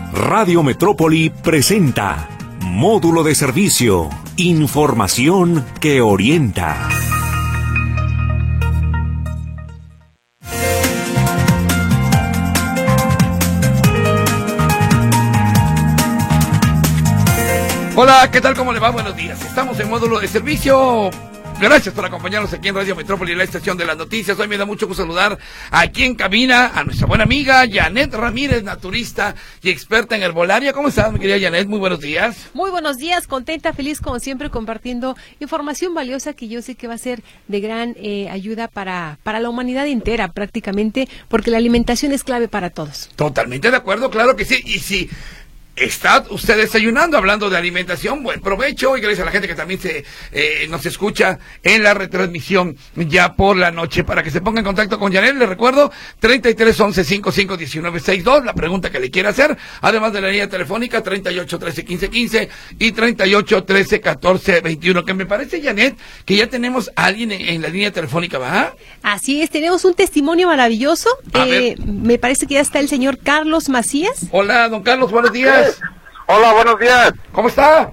Radio Metrópoli presenta Módulo de Servicio, información que orienta. Hola, ¿qué tal? ¿Cómo le va? Buenos días. Estamos en Módulo de Servicio. Gracias por acompañarnos aquí en Radio Metrópoli, la estación de las noticias. Hoy me da mucho gusto saludar aquí en cabina a nuestra buena amiga Janet Ramírez, naturista y experta en herbolaria. ¿Cómo estás, mi querida Janet? Muy buenos días. Muy buenos días, contenta, feliz como siempre compartiendo información valiosa que yo sé que va a ser de gran ayuda para la humanidad entera prácticamente, porque la alimentación es clave para todos. Totalmente de acuerdo, claro que sí. Y si está usted desayunando, hablando de alimentación, buen provecho, y gracias a la gente que también nos escucha en la retransmisión ya por la noche. Para que se ponga en contacto con Janet, le recuerdo 3311-551962, la pregunta que le quiera hacer, además de la línea telefónica 3813-1515 y 3813-1421, que me parece, Janet, que ya tenemos a alguien en la línea telefónica, ¿va? Así es, tenemos un testimonio maravilloso. Me parece que ya está el señor Carlos Macías. Hola, don Carlos, buenos días. Hola, buenos días. ¿Cómo está?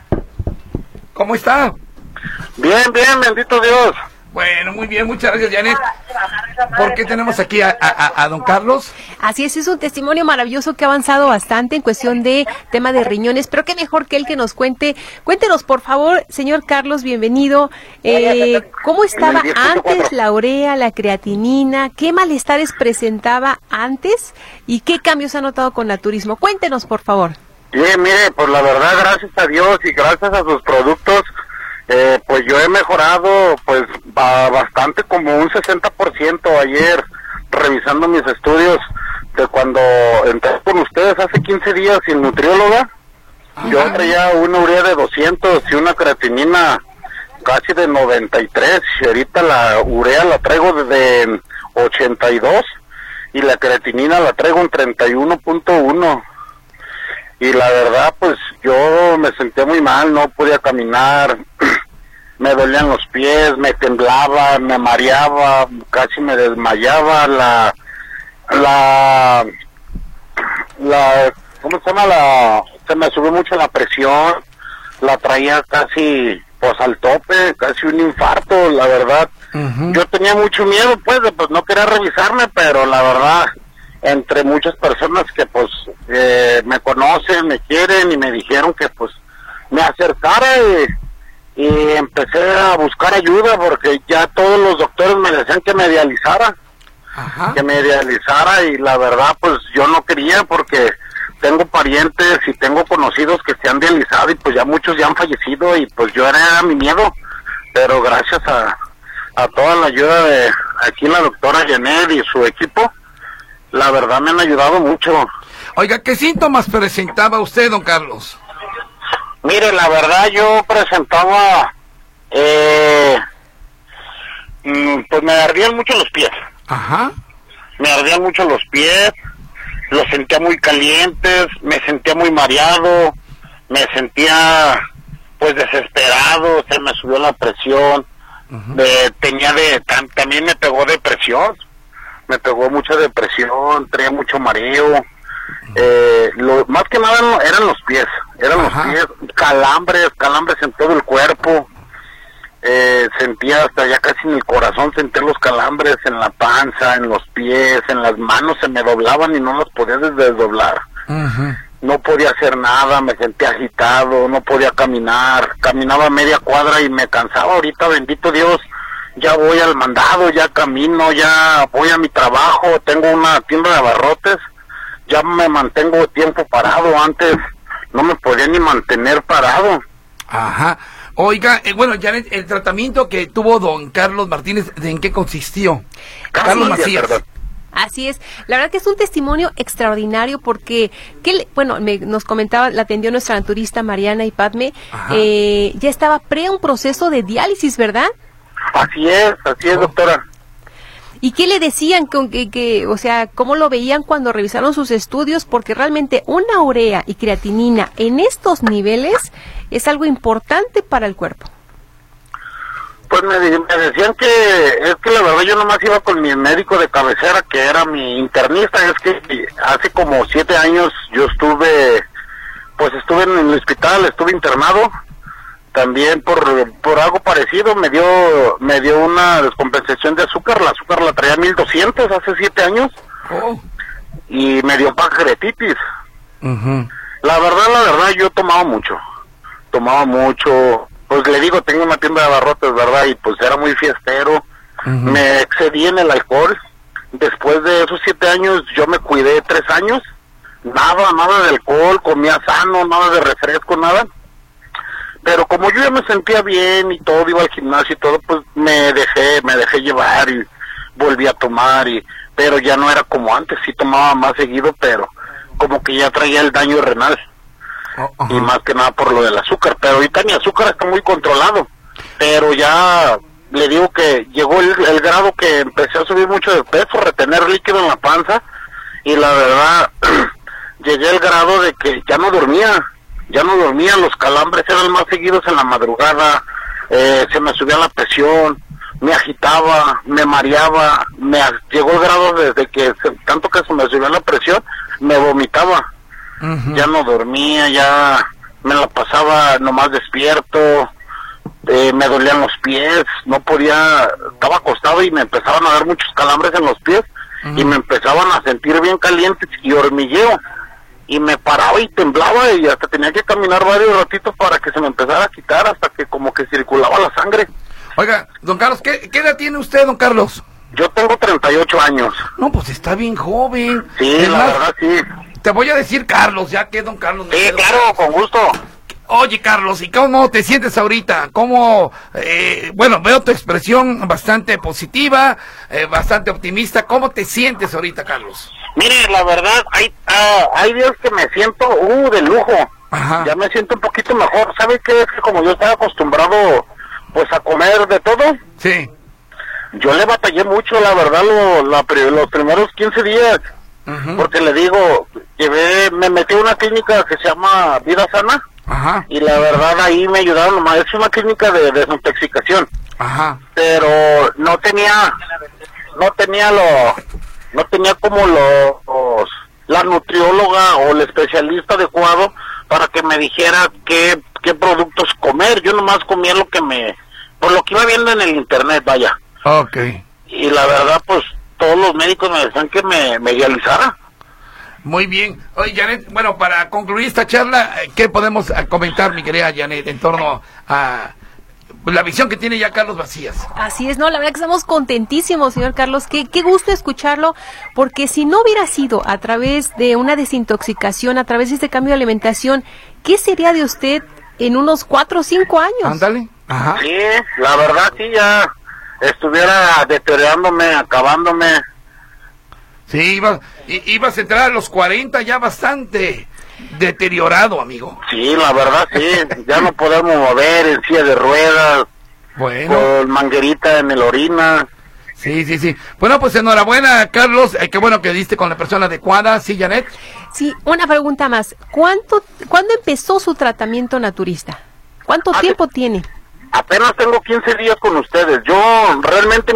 ¿Cómo está? Bien, bendito Dios. Bueno, muy bien, muchas gracias, Janet. ¿Por qué tenemos aquí a don Carlos? Así es un testimonio maravilloso que ha avanzado bastante en cuestión de tema de riñones, pero qué mejor que él que nos cuente. Cuéntenos, por favor, señor Carlos, bienvenido. ¿Cómo estaba antes la urea, la creatinina? ¿Qué malestares presentaba antes? ¿Y qué cambios ha notado con Naturismo? Cuéntenos, por favor. Bien, mire, pues la verdad, gracias a Dios y gracias a sus productos, pues yo he mejorado pues bastante, como un 60% ayer, revisando mis estudios de cuando entré con ustedes hace 15 días sin nutrióloga. Yo traía una urea de 200 y una creatinina casi de 93, y ahorita la urea la traigo de 82 y la creatinina la traigo en 31.1. Y la verdad, pues yo me sentía muy mal, no podía caminar, me dolían los pies, me temblaba, me mareaba, casi me desmayaba, ¿cómo se llama? Se me subió mucho la presión, la traía casi, pues al tope, casi un infarto, la verdad. Yo tenía mucho miedo, pues no quería revisarme, pero la verdad, entre muchas personas que pues me conocen, me quieren y me dijeron que pues me acercara y empecé a buscar ayuda porque ya todos los doctores me decían que me dializara. Que me dializara, y la verdad pues yo no quería porque tengo parientes y tengo conocidos que se han dializado y pues ya muchos ya han fallecido y pues yo era mi miedo, pero gracias a toda la ayuda de aquí la doctora Janet y su equipo, la verdad me han ayudado mucho. Oiga, ¿qué síntomas presentaba usted, don Carlos? Mire, la verdad yo presentaba, pues me ardían mucho los pies. Me ardían mucho los pies, los sentía muy calientes, me sentía muy mareado, me sentía pues desesperado, se me subió la presión, también me pegó depresión. Me pegó mucha depresión, traía mucho mareo, más que nada eran los pies, calambres en todo el cuerpo, sentía hasta ya casi en el corazón, sentía los calambres en la panza, en los pies, en las manos, se me doblaban y no las podía desdoblar. No podía hacer nada, me sentía agitado, no podía caminar, caminaba media cuadra y me cansaba. Ahorita, bendito Dios, ya voy al mandado, ya camino, ya voy a mi trabajo, tengo una tienda de abarrotes, ya me mantengo tiempo parado, antes no me podía ni mantener parado. Oiga, bueno, Janet, el tratamiento que tuvo don Carlos Martínez, ¿en qué consistió? Carlos Macías. Así es, la verdad que es un testimonio extraordinario porque, nos comentaba, la atendió nuestra naturista Mariana y Padme, ya estaba un proceso de diálisis, ¿verdad? Así es, doctora. ¿Y qué le decían? O sea, ¿cómo lo veían cuando revisaron sus estudios? Porque realmente una urea y creatinina en estos niveles es algo importante para el cuerpo. Pues me decían es que la verdad yo nomás iba con mi médico de cabecera, que era mi internista. Es que hace como 7 años yo estuve en el hospital, estuve internado, también por algo parecido. Me dio una descompensación de azúcar. La azúcar la traía 1200 hace 7 años. Oh. Y me dio pancreatitis. Uh-huh. La verdad, yo tomaba mucho, pues le digo, tengo una tienda de abarrotes, ¿verdad? Y pues era muy fiestero, me excedí en el alcohol. Después de esos 7 años, yo me cuidé 3 años, nada de alcohol, comía sano, nada de refresco, nada. Pero como yo ya me sentía bien y todo, iba al gimnasio y todo, pues me dejé llevar y volví a tomar, pero ya no era como antes. Sí tomaba más seguido, pero como que ya traía el daño renal. Y más que nada por lo del azúcar, pero ahorita mi azúcar está muy controlado, pero ya le digo que llegó el grado que empecé a subir mucho de peso, retener líquido en la panza, y la verdad llegué al grado de que ya no dormía, los calambres eran más seguidos en la madrugada, se me subía la presión, me agitaba, me mareaba, llegó el grado desde que tanto que se me subía la presión, me vomitaba. Uh-huh. Ya no dormía, ya me la pasaba nomás despierto, me dolían los pies, no podía, estaba acostado y me empezaban a dar muchos calambres en los pies, y me empezaban a sentir bien calientes y hormigueo, y me paraba y temblaba y hasta tenía que caminar varios ratitos para que se me empezara a quitar, hasta que como que circulaba la sangre. Oiga, don Carlos, ¿qué edad tiene usted, don Carlos? Yo tengo 38 años. No, pues está bien joven. Sí, la verdad sí. Te voy a decir Carlos, ya que don Carlos... Sí, claro, con gusto. Oye, Carlos, ¿y cómo te sientes ahorita? ¿Cómo, bueno, veo tu expresión bastante positiva, bastante optimista. ¿Cómo te sientes ahorita, Carlos? Mire, la verdad, hay días que me siento, de lujo. Ajá. Ya me siento un poquito mejor. ¿Sabe qué? Es que como yo estaba acostumbrado, pues, a comer de todo. Sí. Yo le batallé mucho, la verdad, los primeros 15 días. Uh-huh. Porque le digo, me metí a una clínica que se llama Vida Sana. Ajá. Y la verdad ahí me ayudaron nomás. Es una clínica de desintoxicación. Ajá. Pero no tenía como la nutrióloga o el especialista adecuado para que me dijera qué productos comer. Yo nomás comía por lo que iba viendo en el internet, vaya. Okay. Y la verdad, pues, todos los médicos me decían que me dializara. Muy bien. Oye, Janet, bueno, para concluir esta charla, ¿qué podemos comentar, mi querida Janet, en torno a la visión que tiene ya Carlos Macías? Así es, no, la verdad que estamos contentísimos, señor Carlos, qué gusto escucharlo, porque si no hubiera sido a través de una desintoxicación, a través de este cambio de alimentación, ¿qué sería de usted en unos 4 o 5 años? Ándale. Ajá. Sí, la verdad sí, ya estuviera deteriorándome, acabándome. Sí, ibas a entrar a los 40 ya bastante deteriorado, amigo. Sí, la verdad sí, ya no podemos mover en silla de ruedas, bueno, con manguerita en el orina. Sí. Bueno, pues enhorabuena, Carlos, qué bueno que diste con la persona adecuada, ¿sí, Janet? Sí, una pregunta más. ¿Cuándo empezó su tratamiento naturista? ¿Cuánto tiempo tiene? Apenas tengo 15 días con ustedes. Yo realmente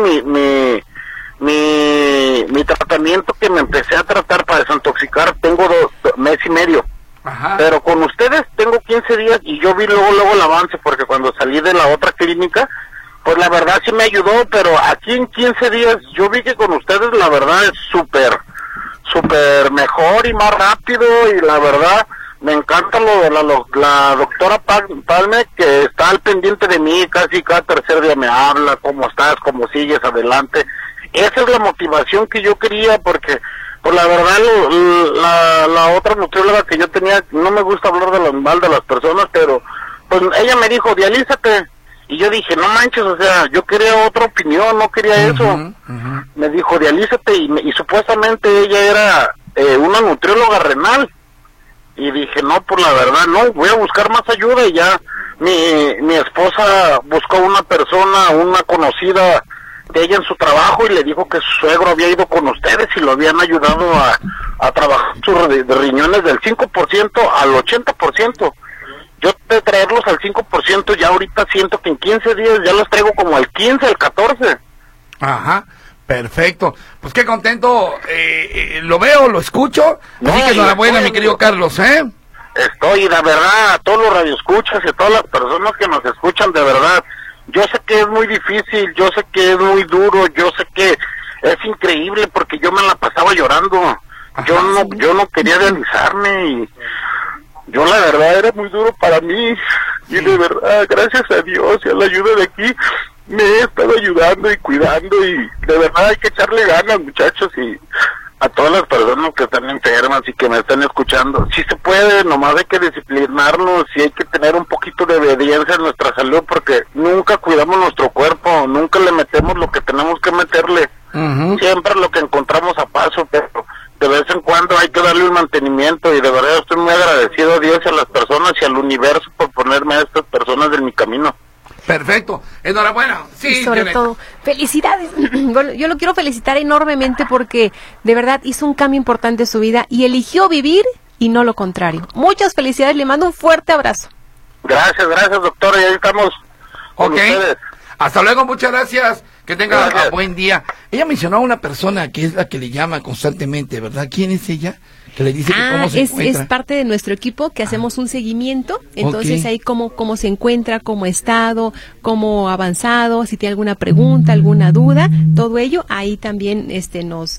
mi tratamiento que me empecé a tratar para desintoxicar tengo 2 meses y medio. Ajá. Pero con ustedes tengo 15 días y yo vi luego el avance, porque cuando salí de la otra clínica, pues la verdad sí me ayudó, pero aquí en 15 días yo vi que con ustedes la verdad es súper mejor y más rápido, y la verdad me encanta lo de la doctora Palme, que está al pendiente de mí, casi cada tercer día me habla, cómo estás, cómo sigues, adelante. Esa es la motivación que yo quería, porque pues la verdad la otra nutrióloga que yo tenía, no me gusta hablar de mal de las personas, pero pues ella me dijo, dialízate, y yo dije, no manches, o sea, yo quería otra opinión, no quería eso. Me dijo, dialízate, y supuestamente ella era una nutrióloga renal, y dije, no, pues la verdad no, voy a buscar más ayuda. Y ya mi esposa buscó una persona, una conocida de ella en su trabajo, y le dijo que su suegro había ido con ustedes y lo habían ayudado a trabajar sus riñones del 5% al 80%. yo de traerlos al 5%, ya ahorita siento que en 15 días ya los traigo como al 15, al 14. Ajá, perfecto. Pues qué contento, lo veo, lo escucho. Así que enhorabuena, mi querido Carlos, Estoy, la verdad, a todos los radioescuchas y a todas las personas que nos escuchan, de verdad, yo sé que es muy difícil, yo sé que es muy duro, yo sé que es increíble porque yo me la pasaba llorando. Ajá, yo no quería realizarme y yo la verdad era muy duro para mí y de verdad, gracias a Dios y a la ayuda de aquí, me he estado ayudando y cuidando y de verdad hay que echarle ganas, muchachos, y a todas las personas que están enfermas y que me están escuchando, sí se puede, nomás hay que disciplinarnos y hay que tener un poquito de obediencia en nuestra salud porque nunca cuidamos nuestro cuerpo, nunca le metemos lo que tenemos que meterle, siempre lo que encontramos a paso, pero de vez en cuando hay que darle un mantenimiento y de verdad estoy muy agradecido a Dios y a las personas y al universo por ponerme a estas personas en mi camino. Perfecto, enhorabuena. Sí, y sobre todo, felicidades. Bueno, yo lo quiero felicitar enormemente porque de verdad hizo un cambio importante en su vida y eligió vivir y no lo contrario. Muchas felicidades, le mando un fuerte abrazo. Gracias, doctora, y ahí estamos con ustedes. Hasta luego, muchas gracias. Que tenga un buen día. Ella mencionó a una persona que es la que le llama constantemente, ¿verdad? ¿Quién es ella? Que le dice que cómo se encuentra. Es parte de nuestro equipo que hacemos un seguimiento. Entonces ahí cómo se encuentra, cómo ha estado, cómo ha avanzado, si tiene alguna pregunta, alguna duda, todo ello, ahí también nos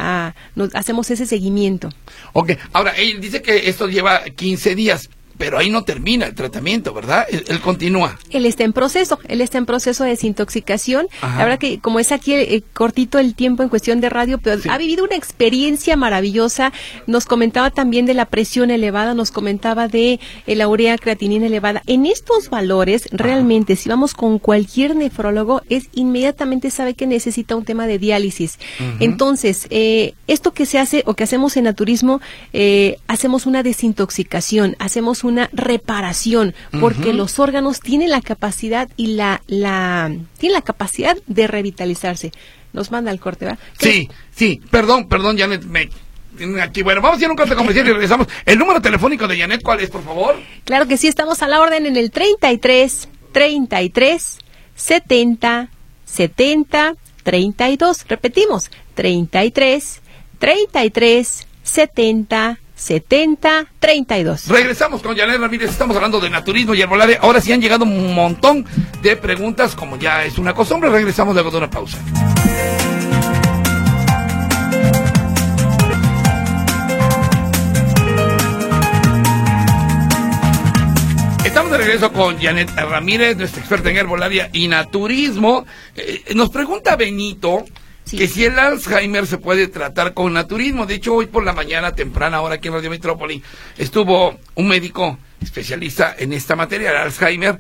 hacemos ese seguimiento. Ok, ahora, él dice que esto lleva 15 días. Pero ahí no termina el tratamiento, ¿verdad? Él continúa. Él está en proceso de desintoxicación. Ajá. La verdad que como es aquí cortito el tiempo en cuestión de radio, pero sí, ha vivido una experiencia maravillosa. Nos comentaba también de la presión elevada, nos comentaba de la urea creatinina elevada. En estos valores, realmente, si vamos con cualquier nefrólogo, inmediatamente sabe que necesita un tema de diálisis. Entonces, esto que se hace o que hacemos en naturismo, hacemos una desintoxicación, hacemos una reparación, porque los órganos tienen la capacidad y tienen la capacidad de revitalizarse. Nos manda al corte, ¿verdad? Sí, perdón, Janet, aquí, bueno, vamos a ir a un corte comercial y regresamos. El número telefónico de Janet, ¿cuál es, por favor? Claro que sí, estamos a la orden en el 33 70 32. Repetimos, 33 70 32. Regresamos con Janet Ramírez, estamos hablando de naturismo y herbolaria. Ahora sí han llegado un montón de preguntas, como ya es una costumbre. Regresamos luego de una pausa. Estamos de regreso con Janet Ramírez, nuestra experta en herbolaria y naturismo. Nos pregunta Benito, sí, que si el Alzheimer se puede tratar con naturismo. De hecho, hoy por la mañana, temprana hora aquí en Radio Metrópoli, estuvo un médico especialista en esta materia, el Alzheimer,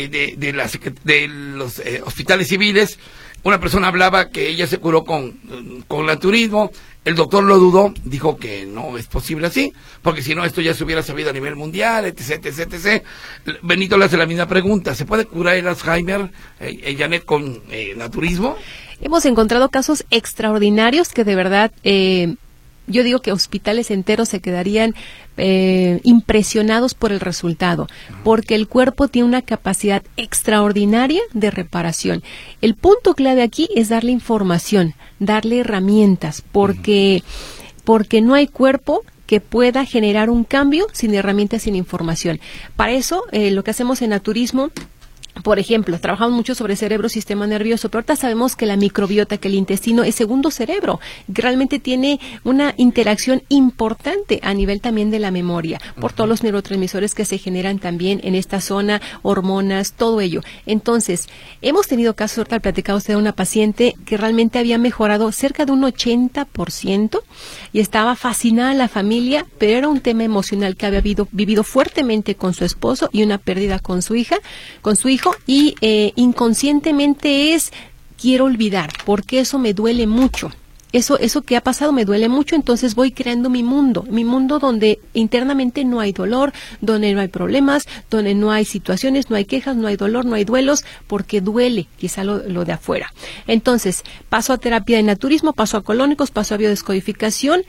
de los hospitales civiles. Una persona hablaba que ella se curó con naturismo. El doctor lo dudó, dijo que no es posible así, porque si no esto ya se hubiera sabido a nivel mundial, etc. Benito le hace la misma pregunta, ¿se puede curar el Alzheimer, Janet, con naturismo? Hemos encontrado casos extraordinarios que de verdad, yo digo que hospitales enteros se quedarían impresionados por el resultado, porque el cuerpo tiene una capacidad extraordinaria de reparación. El punto clave aquí es darle información, darle herramientas, porque no hay cuerpo que pueda generar un cambio sin herramientas, sin información. Para eso, lo que hacemos en naturismo, por ejemplo, trabajamos mucho sobre cerebro, sistema nervioso, pero ahorita sabemos que la microbiota, que el intestino es segundo cerebro, que realmente tiene una interacción importante a nivel también de la memoria, por todos los neurotransmisores que se generan también en esta zona, hormonas, todo ello. Entonces, hemos tenido casos, ahorita platicaba usted de una paciente que realmente había mejorado cerca de un 80% y estaba fascinada la familia, pero era un tema emocional que había vivido fuertemente con su esposo y una pérdida con su hijo, y inconscientemente quiero olvidar, porque eso me duele mucho. Eso que ha pasado me duele mucho, entonces voy creando mi mundo donde internamente no hay dolor, donde no hay problemas, donde no hay situaciones, no hay quejas, no hay dolor, no hay duelos, porque duele quizá lo de afuera. Entonces, paso a terapia de naturismo, paso a colónicos, paso a biodescodificación.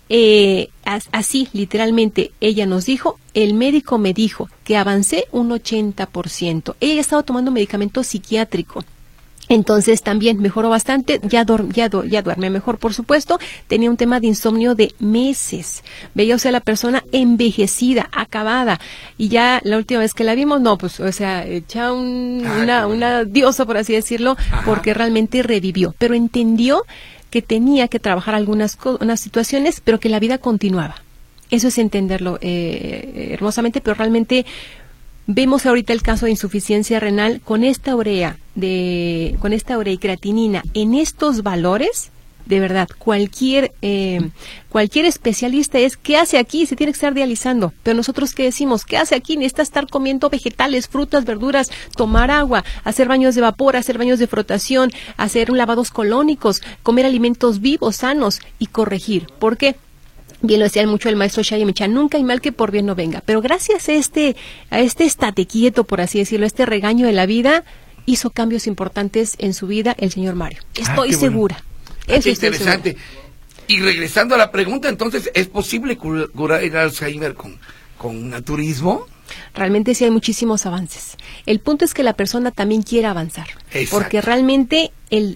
así, literalmente, ella nos dijo, el médico me dijo que avancé un 80%. Ella estaba tomando medicamento psiquiátrico. Entonces también mejoró bastante, ya duerme mejor, por supuesto. Tenía un tema de insomnio de meses. Veía, o sea, la persona envejecida, acabada. Y ya la última vez que la vimos, no, pues, o sea, echa una diosa, por así decirlo, porque realmente revivió. Pero entendió que tenía que trabajar unas situaciones, pero que la vida continuaba. Eso es entenderlo hermosamente, pero realmente vemos ahorita el caso de insuficiencia renal con esta urea y creatinina en estos valores. De verdad, cualquier especialista es, ¿qué hace aquí? Se tiene que estar dializando. Pero nosotros, ¿qué decimos? ¿Qué hace aquí? Necesita estar comiendo vegetales, frutas, verduras, tomar agua, hacer baños de vapor, hacer baños de frotación, hacer lavados colónicos, comer alimentos vivos, sanos y corregir. ¿Por qué? Bien lo decía mucho el maestro Shaya Michan, nunca hay mal que por bien no venga. Pero gracias a este estate quieto, por así decirlo, este regaño de la vida, hizo cambios importantes en su vida el señor Mario. Estoy segura. Eso es interesante. Y regresando a la pregunta, entonces, ¿es posible curar el Alzheimer con naturismo? Realmente sí hay muchísimos avances. El punto es que la persona también quiera avanzar. Exacto. Porque realmente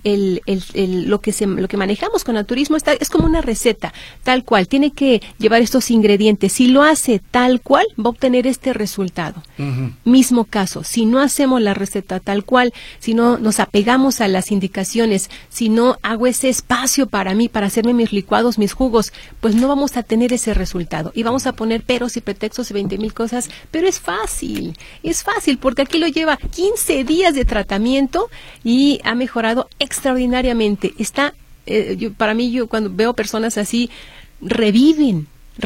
lo que manejamos con naturismo es como una receta, tal cual. Tiene que llevar estos ingredientes. Si lo hace tal cual, va a obtener este resultado. Mismo caso, si no hacemos la receta tal cual, si no nos apegamos a las indicaciones, si no hago ese espacio para mí, para hacerme mis licuados, mis jugos, pues no vamos a tener ese resultado. Y vamos a poner peros y pretextos y 20,000 cosas, pero es fácil, porque aquí lo lleva 15 días de tratamiento y ha mejorado extraordinariamente. Para mí, cuando veo personas así, reviven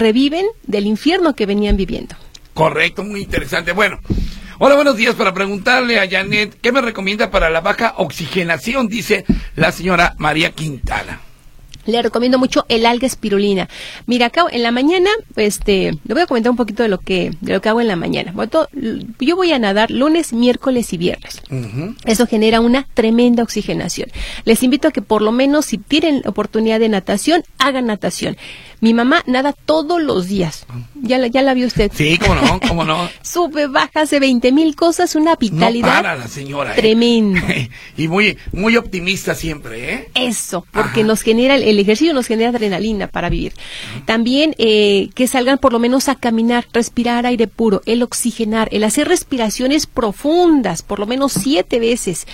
del infierno que venían viviendo. Correcto, muy interesante. Bueno, hola, buenos días. Para preguntarle a Janet, ¿qué me recomienda para la baja oxigenación? Dice la señora María Quintana. Le recomiendo mucho el alga espirulina. Mira, acá en la mañana, le voy a comentar un poquito de lo que hago en la mañana. Bueno, yo voy a nadar lunes, miércoles y viernes. Eso genera una tremenda oxigenación. Les invito a que por lo menos, si tienen oportunidad de natación, hagan natación. Mi mamá nada todos los días. Ya la vio usted. Sí, cómo no. Sube, baja, hace 20,000 cosas, una vitalidad. No para la señora. Tremenda. Y muy, muy optimista siempre, ¿eh? Eso, porque nos genera el ejercicio, nos genera adrenalina para vivir. También que salgan por lo menos a caminar, respirar aire puro, el oxigenar, el hacer respiraciones profundas, por lo menos 7 veces.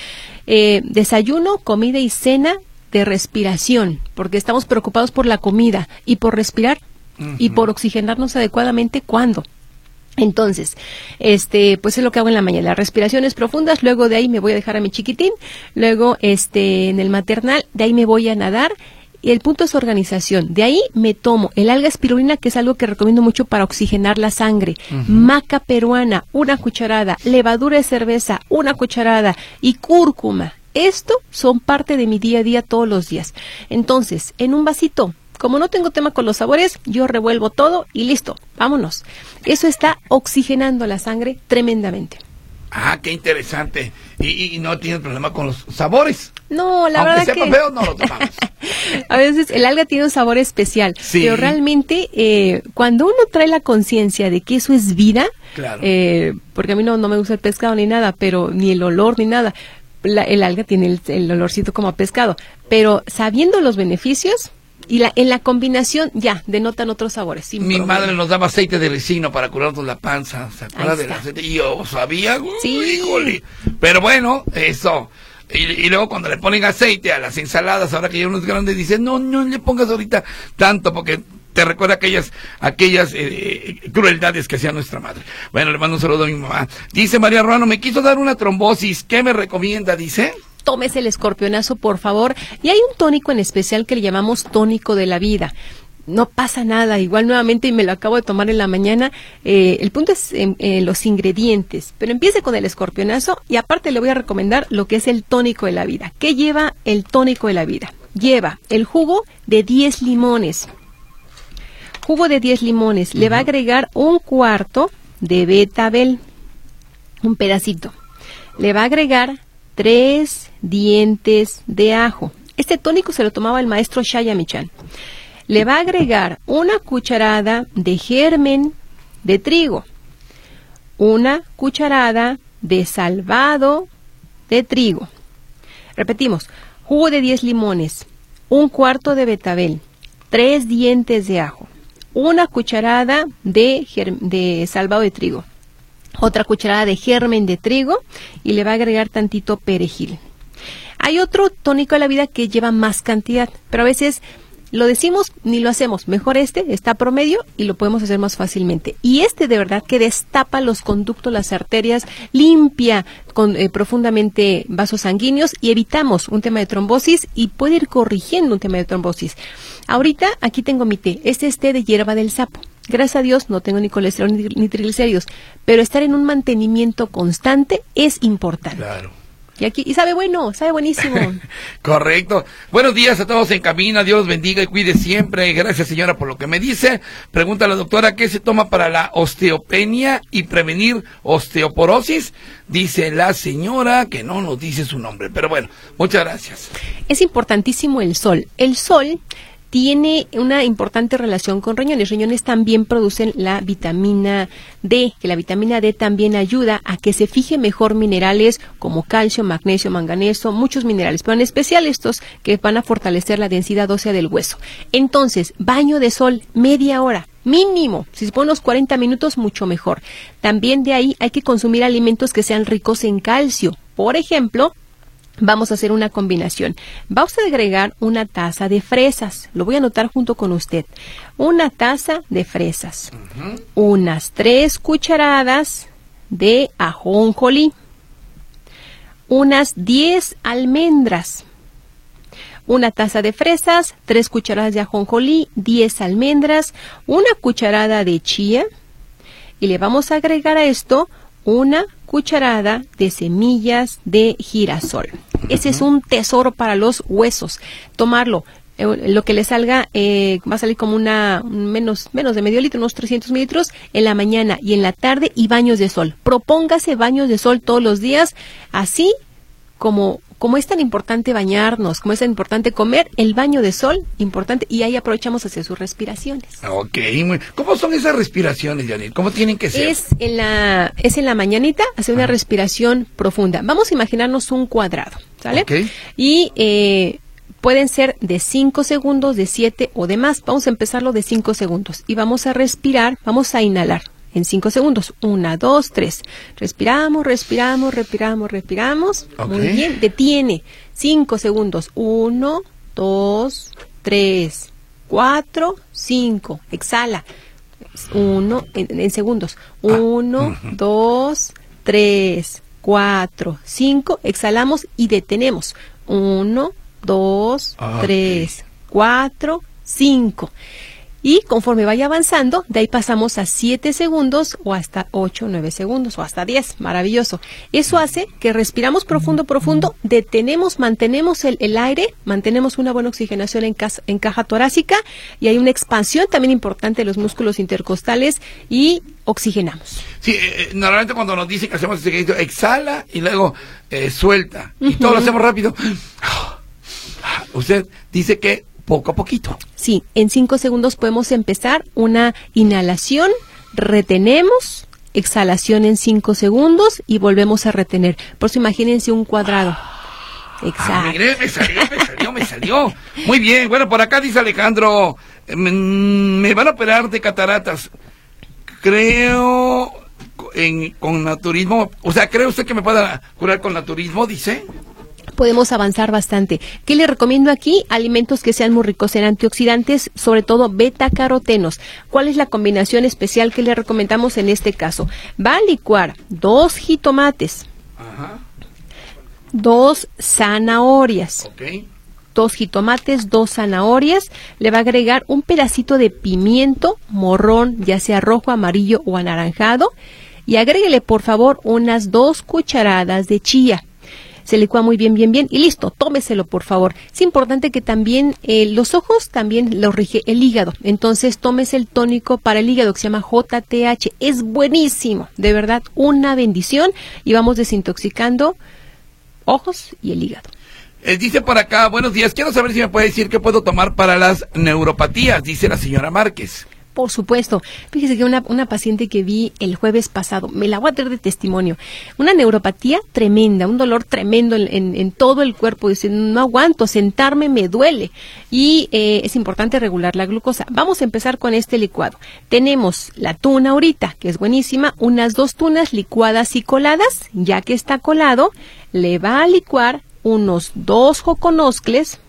Desayuno, comida y cena de respiración, porque estamos preocupados por la comida y por respirar y por oxigenarnos adecuadamente. ¿Cuándo? Entonces, pues es lo que hago en la mañana, las respiraciones profundas. Luego de ahí me voy a dejar a mi chiquitín, luego en el maternal, de ahí me voy a nadar. Y el punto es organización. De ahí me tomo el alga espirulina, que es algo que recomiendo mucho para oxigenar la sangre. Maca peruana, 1 cucharada. Levadura de cerveza, 1 cucharada. Y cúrcuma. Esto son parte de mi día a día todos los días. Entonces, en un vasito, como no tengo tema con los sabores, yo revuelvo todo y listo, vámonos. Eso está oxigenando la sangre tremendamente. Ah, qué interesante. Y no tienes problema con los sabores. No, la verdad que... Aunque sepa feo, no lo tomamos. A veces el alga tiene un sabor especial, sí. Pero realmente cuando uno trae la conciencia de que eso es vida, claro. Porque a mí no me gusta el pescado ni nada, pero ni el olor ni nada. El alga tiene el olorcito como a pescado, pero sabiendo los beneficios y en la combinación ya denotan otros sabores. Mi madre nos daba aceite de ricino para curarnos la panza, ¿se acuerda del aceite? Y yo sabía, sí. Híjole. Pero bueno, eso. Y luego cuando le ponen aceite a las ensaladas, ahora que ya uno es grande, dicen, no le pongas ahorita tanto, porque te recuerda aquellas crueldades que hacía nuestra madre. Bueno, le mando un saludo a mi mamá. Dice María Ruano, me quiso dar una trombosis, ¿qué me recomienda? Dice... Tómese el escorpionazo, por favor. Y hay un tónico en especial que le llamamos tónico de la vida. No pasa nada, igual nuevamente, y me lo acabo de tomar en la mañana. El punto es los ingredientes. Pero empiece con el escorpionazo y aparte le voy a recomendar lo que es el tónico de la vida. ¿Qué lleva el tónico de la vida? Lleva el jugo de 10 limones. Jugo de 10 limones. Le va a agregar 1/4 de betabel. Un pedacito. Le va a agregar 3 dientes de ajo. Este tónico se lo tomaba el maestro Shaya Michan. le va a agregar una cucharada de germen de trigo, una cucharada de salvado de trigo. Repetimos, jugo de 10 limones, un cuarto de betabel, 3 dientes de ajo, una cucharada de salvado de trigo, otra cucharada de germen de trigo y le va a agregar tantito perejil. Hay otro tónico de la vida que lleva más cantidad, pero a veces lo decimos ni lo hacemos. Mejor está promedio y lo podemos hacer más fácilmente. Y de verdad que destapa los conductos, las arterias, limpia profundamente vasos sanguíneos y evitamos un tema de trombosis y puede ir corrigiendo un tema de trombosis. Ahorita aquí tengo mi té. Este es té de hierba del sapo. Gracias a Dios no tengo ni colesterol ni triglicéridos, pero estar en un mantenimiento constante es importante. Claro. Y sabe bueno, sabe buenísimo. Correcto. Buenos días a todos en cabina. Dios los bendiga y cuide siempre. Gracias, señora, por lo que me dice. Pregunta a la doctora, ¿qué se toma para la osteopenia y prevenir osteoporosis? Dice la señora, que no nos dice su nombre. Pero bueno, muchas gracias. Es importantísimo el sol. El sol tiene una importante relación con riñones. Riñones también producen la vitamina D, que la vitamina D también ayuda a que se fije mejor minerales como calcio, magnesio, manganeso, muchos minerales, pero en especial estos que van a fortalecer la densidad ósea del hueso. Entonces, baño de sol, media hora. Mínimo, si se pone unos 40 minutos, mucho mejor. También de ahí hay que consumir alimentos que sean ricos en calcio. Por ejemplo, vamos a hacer una combinación. Vamos a agregar una taza de fresas. Lo voy a anotar junto con usted. Una taza de fresas. Unas 3 cucharadas de ajonjolí. Unas 10 almendras. Una taza de fresas, 3 cucharadas de ajonjolí, 10 almendras, una cucharada de chía. Y le vamos a agregar a esto una cucharada de semillas de girasol. Ese es un tesoro para los huesos. Tomarlo, lo que le salga, va a salir como menos de medio litro, unos 300 mililitros en la mañana y en la tarde, y baños de sol. Propóngase baños de sol todos los días, así como es tan importante bañarnos, como es tan importante comer, el baño de sol, importante, y ahí aprovechamos hacer sus respiraciones. Ok, ¿cómo son esas respiraciones, Janet? ¿Cómo tienen que ser? Es en la mañanita, hacer una respiración profunda. Vamos a imaginarnos un cuadrado, ¿sale? Okay. Y pueden ser de 5 segundos, de 7 o de más. Vamos a empezarlo de 5 segundos. Y vamos a respirar, vamos a inhalar. En 5 segundos. 1, 2, 3. Respiramos. Okay. Muy bien. Detiene. 5 segundos. 1, 2, 3, 4, 5. Exhala. 1 en segundos. 1, 2, 3, 4, 5. Exhalamos y detenemos. 1, 2, 3, 4, 5. Y conforme vaya avanzando, de ahí pasamos a 7 segundos o hasta 8, 9 segundos o hasta 10. Maravilloso. Eso hace que respiramos profundo, detenemos, mantenemos el aire, mantenemos una buena oxigenación en caja torácica y hay una expansión también importante de los músculos intercostales y oxigenamos. Sí, normalmente cuando nos dicen que hacemos ese ejercicio, exhala y luego suelta. Y todo lo hacemos rápido. Usted dice que poco a poquito. Sí, en 5 segundos podemos empezar una inhalación, retenemos, exhalación en 5 segundos y volvemos a retener. Por eso imagínense un cuadrado. Exacto. Mire, me salió. Muy bien, bueno, por acá dice Alejandro, me van a operar de cataratas. Creo con naturismo, o sea, ¿cree usted que me pueda curar con naturismo, dice? Podemos avanzar bastante. ¿Qué le recomiendo aquí? Alimentos que sean muy ricos en antioxidantes, sobre todo betacarotenos. ¿Cuál es la combinación especial que le recomendamos en este caso? Va a licuar 2 jitomates, 2 zanahorias, 2 jitomates, 2 zanahorias, le va a agregar un pedacito de pimiento morrón, ya sea rojo, amarillo o anaranjado, y agréguele por favor unas 2 cucharadas de chía. Se licúa muy bien, y listo, tómeselo por favor. Es importante que también los ojos también los rige el hígado, entonces tómese el tónico para el hígado que se llama JTH, es buenísimo, de verdad, una bendición, y vamos desintoxicando ojos y el hígado. Dice por acá, buenos días, quiero saber si me puede decir qué puedo tomar para las neuropatías, dice la señora Márquez. Por supuesto. Fíjese que una paciente que vi el jueves pasado, me la voy a traer de testimonio, una neuropatía tremenda, un dolor tremendo en todo el cuerpo, dice, no aguanto, sentarme me duele, y es importante regular la glucosa. Vamos a empezar con este licuado. Tenemos la tuna ahorita, que es buenísima, unas 2 tunas licuadas y coladas. Ya que está colado, le va a licuar unos 2 joconoscles,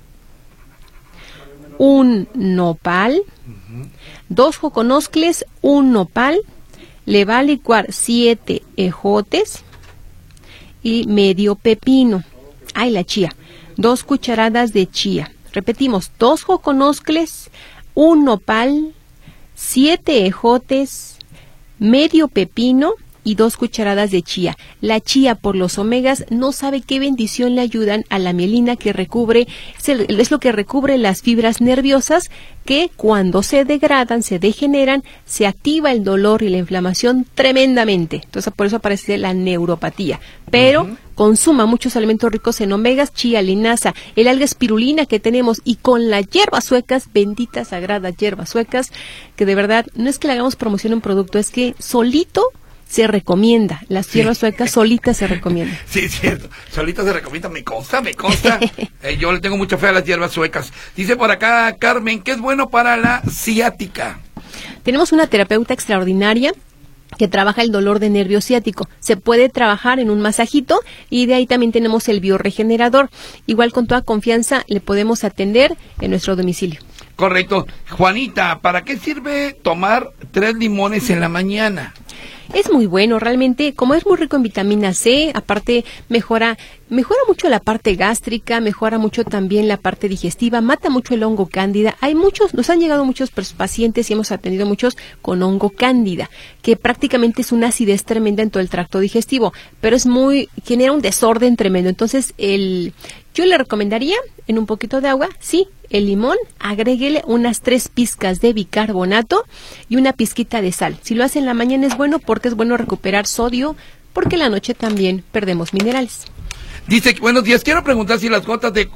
un nopal, 2 joconoscles, un nopal, le va a licuar 7 ejotes y medio pepino. La chía, 2 cucharadas de chía. Repetimos, 2 joconoscles, un nopal, 7 ejotes, medio pepino y 2 cucharadas de chía. La chía, por los omegas, no sabe qué bendición le ayudan a la mielina que recubre, es lo que recubre las fibras nerviosas, que cuando se degradan, se degeneran, se activa el dolor y la inflamación tremendamente. Entonces, por eso aparece la neuropatía. Pero consuma muchos alimentos ricos en omegas, chía, linaza, el alga espirulina que tenemos, y con las hierbas suecas, benditas, sagradas hierbas suecas, que de verdad, no es que le hagamos promoción a un producto, es que solito se recomienda. Las hierbas suecas solitas se recomiendan. Sí, es cierto. Solitas se recomienda. Me consta. Yo le tengo mucha fe a las hierbas suecas. Dice por acá Carmen, ¿qué es bueno para la ciática? Tenemos una terapeuta extraordinaria que trabaja el dolor de nervio ciático. Se puede trabajar en un masajito, y de ahí también tenemos el bioregenerador. Igual, con toda confianza le podemos atender en nuestro domicilio. Correcto. Juanita, ¿para qué sirve tomar 3 limones en la mañana? Es muy bueno, realmente, como es muy rico en vitamina C, aparte mejora mucho la parte gástrica, mejora mucho también la parte digestiva, mata mucho el hongo cándida. Nos han llegado muchos pacientes y hemos atendido muchos con hongo cándida, que prácticamente es una acidez tremenda en todo el tracto digestivo, pero genera un desorden tremendo. Entonces, yo le recomendaría en un poquito de agua, sí, el limón, agréguele unas 3 pizcas de bicarbonato y una pizquita de sal. Si lo hace en la mañana es bueno, porque es bueno recuperar sodio, porque en la noche también perdemos minerales. Dice, buenos días, quiero preguntar si las gotas de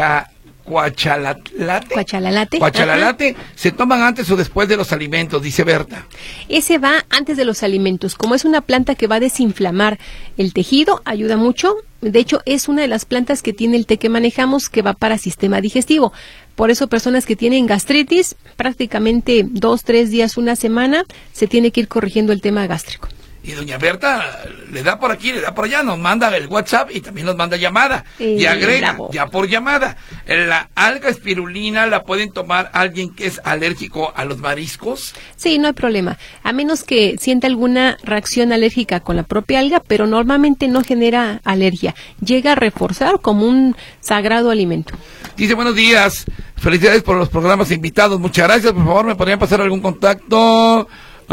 cuachalalate se toman antes o después de los alimentos, dice Berta. Ese va antes de los alimentos. Como es una planta que va a desinflamar el tejido, ayuda mucho. De hecho, es una de las plantas que tiene el té que manejamos, que va para sistema digestivo. Por eso, personas que tienen gastritis, prácticamente 2, 3 días, una semana, se tiene que ir corrigiendo el tema gástrico. Y doña Berta le da por aquí, le da por allá, nos manda el WhatsApp y también nos manda llamada. Y agrega, ya por llamada, la alga espirulina la pueden tomar alguien que es alérgico a los mariscos. Sí, no hay problema, a menos que sienta alguna reacción alérgica con la propia alga, pero normalmente no genera alergia. Llega a reforzar como un sagrado alimento. Dice, buenos días, felicidades por los programas invitados, muchas gracias, por favor, ¿me podrían pasar algún contacto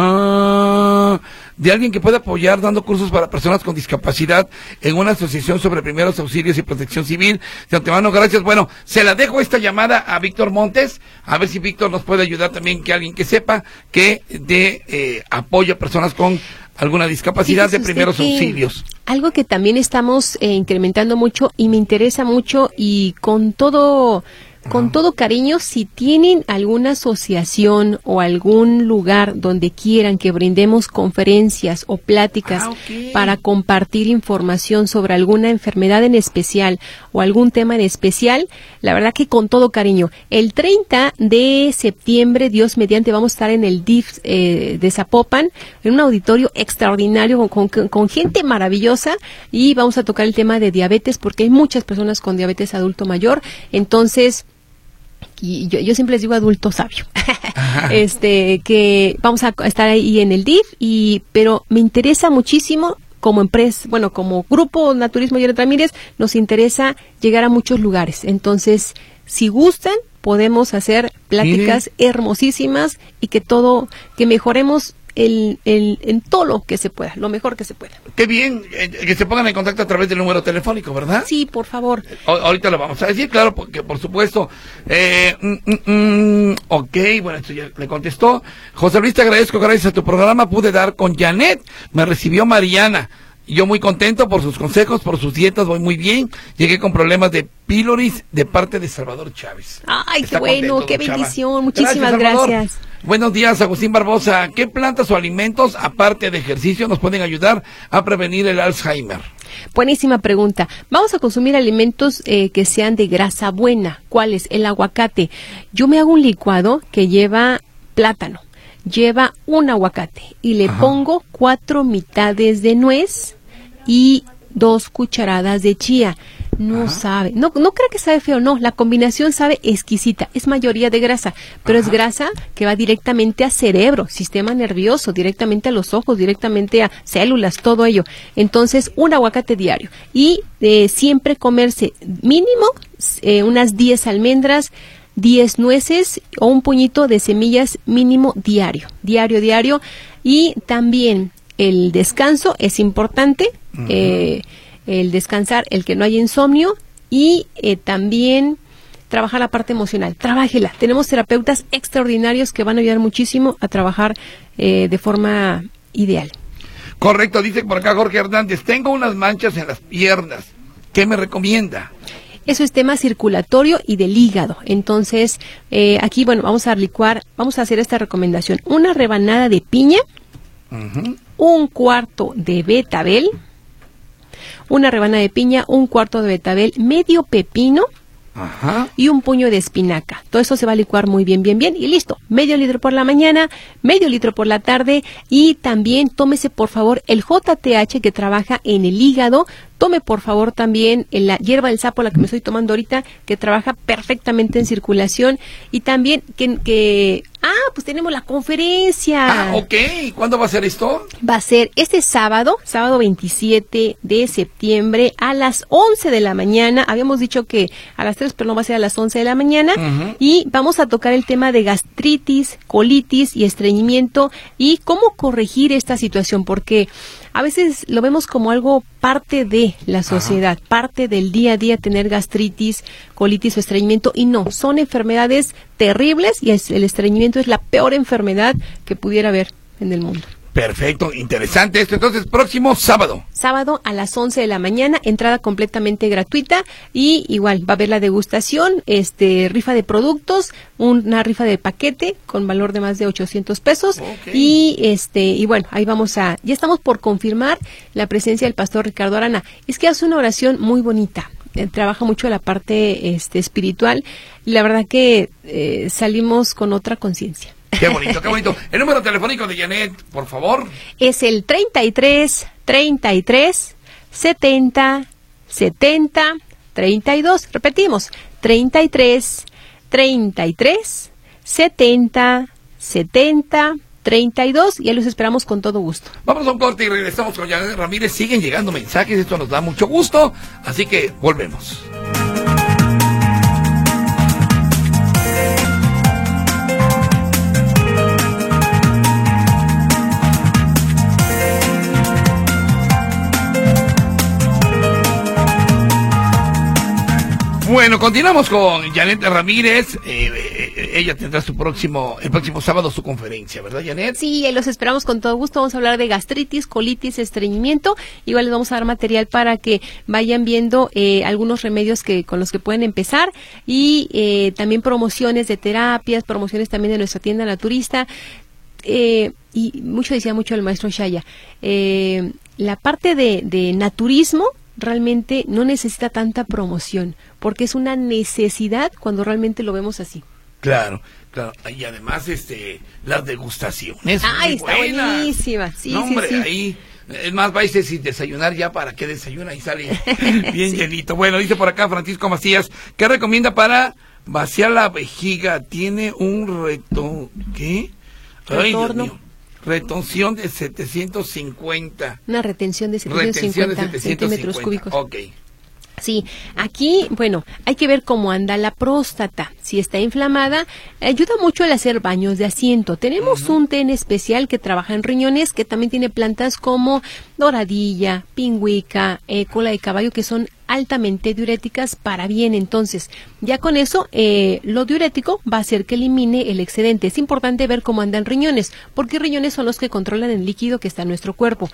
de alguien que pueda apoyar dando cursos para personas con discapacidad en una asociación sobre primeros auxilios y protección civil? De antemano, gracias. Bueno, se la dejo esta llamada a Víctor Montes, a ver si Víctor nos puede ayudar también, que alguien que sepa que dé apoyo a personas con alguna discapacidad de primeros auxilios. Algo que también estamos incrementando mucho y me interesa mucho, y con todo cariño, si tienen alguna asociación o algún lugar donde quieran que brindemos conferencias o pláticas para compartir información sobre alguna enfermedad en especial o algún tema en especial, la verdad que con todo cariño. El 30 de septiembre, Dios mediante, vamos a estar en el DIF de Zapopan, en un auditorio extraordinario con gente maravillosa, y vamos a tocar el tema de diabetes, porque hay muchas personas con diabetes adulto mayor. Entonces, y yo siempre les digo adulto sabio, que vamos a estar ahí en el DIF, pero me interesa muchísimo como empresa, como Grupo Naturismo Janet Ramírez, nos interesa llegar a muchos lugares. Entonces, si gustan, podemos hacer pláticas hermosísimas y que mejoremos en todo lo que se pueda, lo mejor que se pueda. Qué bien, que se pongan en contacto a través del número telefónico, ¿verdad? Sí, por favor. Ahorita lo vamos a decir, claro, porque por supuesto. Ok, bueno, esto ya le contestó. José Luis, te agradezco, gracias a tu programa pude dar con Janet, me recibió Mariana. Yo muy contento por sus consejos, por sus dietas, voy muy bien. Llegué con problemas de píloris de parte de Salvador Chávez. Ay, Está qué bueno, contento, qué don Chava. bendición. Muchísimas Salvador. gracias. Buenos días, Agustín Barbosa. ¿Qué plantas o alimentos, aparte de ejercicio, nos pueden ayudar a prevenir el Alzheimer? Buenísima pregunta. Vamos a consumir alimentos que sean de grasa buena. ¿Cuál es? El aguacate. Yo me hago un licuado que lleva plátano, lleva un aguacate y le pongo 4 mitades de nuez y 2 cucharadas de chía. No sabe, no creo que sabe feo, no, la combinación sabe exquisita, es mayoría de grasa, pero es grasa que va directamente a cerebro, sistema nervioso, directamente a los ojos, directamente a células, todo ello. Entonces, un aguacate diario y siempre comerse mínimo unas 10 almendras, 10 nueces o un puñito de semillas mínimo diario. Y también el descanso es importante, el descansar, el que no haya insomnio y también trabajar la parte emocional. Trabájela. Tenemos terapeutas extraordinarios que van a ayudar muchísimo a trabajar de forma ideal. Correcto, dice por acá Jorge Hernández, tengo unas manchas en las piernas. ¿Qué me recomienda? Eso es tema circulatorio y del hígado. Entonces, aquí, bueno, vamos a licuar, vamos a hacer esta recomendación. Una rebanada de piña, un cuarto de betabel, una rebanada de piña, un cuarto de betabel, medio pepino y un puño de espinaca. Todo eso se va a licuar muy bien y listo. Medio litro por la mañana, medio litro por la tarde y también tómese por favor el JTH que trabaja en el hígado. Tome por favor también la hierba del sapo, la que me estoy tomando ahorita, que trabaja perfectamente en circulación y también pues tenemos la conferencia. Ok, ¿cuándo va a ser esto? Va a ser este sábado 27 de septiembre a las 11 de la mañana. Habíamos dicho que a las 3, pero no va a ser a las 11 de la mañana. Y vamos a tocar el tema de gastritis, colitis y estreñimiento y cómo corregir esta situación, porque a veces lo vemos como algo parte de la sociedad, parte del día a día tener gastritis, colitis o estreñimiento, y no, son enfermedades terribles y el estreñimiento es la peor enfermedad que pudiera haber en el mundo. Perfecto, interesante esto. Entonces, próximo sábado. Sábado a las 11 de la mañana, entrada completamente gratuita y igual va a haber la degustación, rifa de productos, una rifa de paquete con valor de más de 800 pesos. Y bueno, ahí ya estamos por confirmar la presencia del pastor Ricardo Arana. Es que hace una oración muy bonita. Trabaja mucho la parte espiritual y la verdad que salimos con otra conciencia. Qué bonito, qué bonito. El número telefónico de Janet, por favor. Es el 33 33 70 70 32. Repetimos, 33 33 70 70 32 y ahí los esperamos con todo gusto. Vamos a un corte y regresamos con Janet Ramírez. Siguen llegando mensajes, esto nos da mucho gusto, así que volvemos. Bueno, continuamos con Janet Ramírez. Ella tendrá el próximo sábado su conferencia, ¿verdad, Janet? Sí, los esperamos con todo gusto. Vamos a hablar de gastritis, colitis, estreñimiento. Igual les vamos a dar material para que vayan viendo algunos remedios con los que pueden empezar y también promociones de terapias, promociones también de nuestra tienda naturista. Y decía mucho el maestro Shaya. La parte de naturismo realmente no necesita tanta promoción, porque es una necesidad cuando realmente lo vemos así. Claro. Y además, las degustaciones. Está buenísima. Sí, no, hombre, sí. Ahí, es más, vais sin desayunar ya, ¿para qué desayuna? Y sale bien llenito. Bueno, dice por acá Francisco Macías, ¿qué recomienda para vaciar la vejiga? Tiene un ¿qué? Ay, Dios mío. Retención de 750. Una retención de 750 centímetros cúbicos. Ok. Sí, aquí, bueno, hay que ver cómo anda la próstata. Si está inflamada, ayuda mucho el hacer baños de asiento. Tenemos un té en especial que trabaja en riñones, que también tiene plantas como doradilla, pingüica, cola de caballo, que son altamente diuréticas para bien. Entonces, ya con eso, lo diurético va a hacer que elimine el excedente. Es importante ver cómo andan riñones, porque riñones son los que controlan el líquido que está en nuestro cuerpo.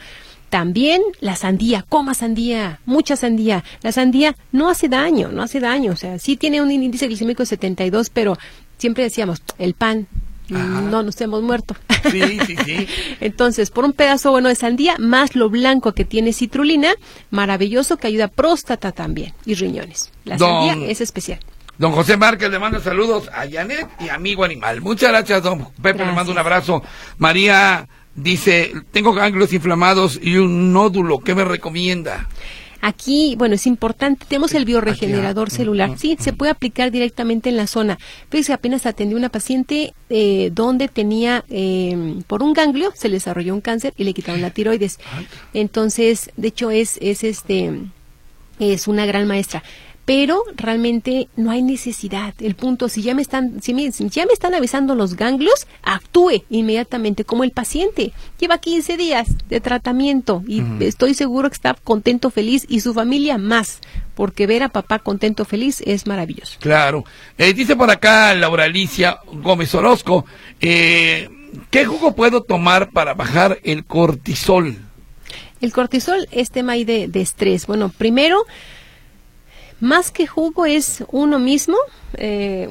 También la sandía, coma sandía, mucha sandía. La sandía no hace daño, o sea, sí tiene un índice glicémico de 72, pero siempre decíamos, el pan, no nos hemos muerto. Sí. Entonces, por un pedazo bueno de sandía, más lo blanco que tiene citrulina, maravilloso, que ayuda a próstata también y riñones. La sandía es especial. Don José Márquez le manda saludos a Janet y Amigo Animal. Muchas gracias, don Pepe, le mando un abrazo. María dice, tengo ganglios inflamados y un nódulo, ¿qué me recomienda? Aquí, bueno, es importante, tenemos el bioregenerador celular, sí, se puede aplicar directamente en la zona. Fíjese, apenas atendí una paciente donde tenía, por un ganglio, se le desarrolló un cáncer y le quitaron la tiroides. Entonces, de hecho, es una gran maestra. Pero realmente no hay necesidad. El punto, si ya me están avisando los ganglios, actúe inmediatamente como el paciente. Lleva 15 días de tratamiento y estoy seguro que está contento, feliz y su familia más, porque ver a papá contento, feliz es maravilloso. Claro. Dice por acá Laura Alicia Gómez Orozco, ¿qué jugo puedo tomar para bajar el cortisol? El cortisol es tema ahí de estrés. Bueno, primero, más que jugo es uno misma, tener